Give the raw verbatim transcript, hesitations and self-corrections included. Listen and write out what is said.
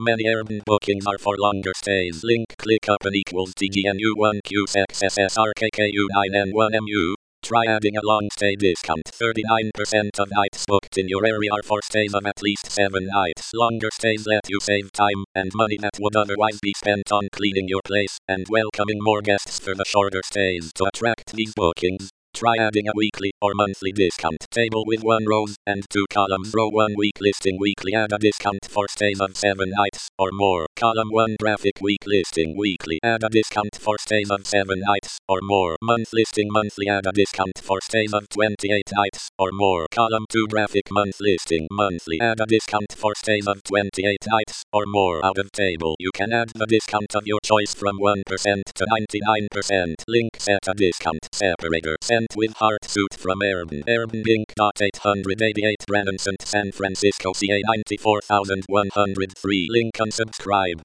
Many urban bookings are for longer stays. Link ClickUp equals T G N U one Q X S S R K K U nine N one M U. Try adding a long stay discount. thirty-nine percent of nights booked in your area are for stays of at least seven nights. Longer stays let you save time and money that would otherwise be spent on cleaning your place and welcoming more guests for the shorter stays. To attract these bookings, try adding a weekly or monthly discount table with one rows and two columns. Row one week listing weekly, add a discount for stays of seven nights or more. Column one graphic week listing weekly, add a discount for stays of seven nights or more. Month listing monthly, add a discount for stays of twenty-eight nights or more. Column two graphic month listing monthly, add a discount for stays of twenty-eight nights or more. Out of table, you can add the discount of your choice from one percent to ninety-nine percent. Link set a discount separator. Sent with heart suit from Urban. Urban Link. eight eighty-eight Renaissance San Francisco C A nine four one zero three. Link unsubscribe.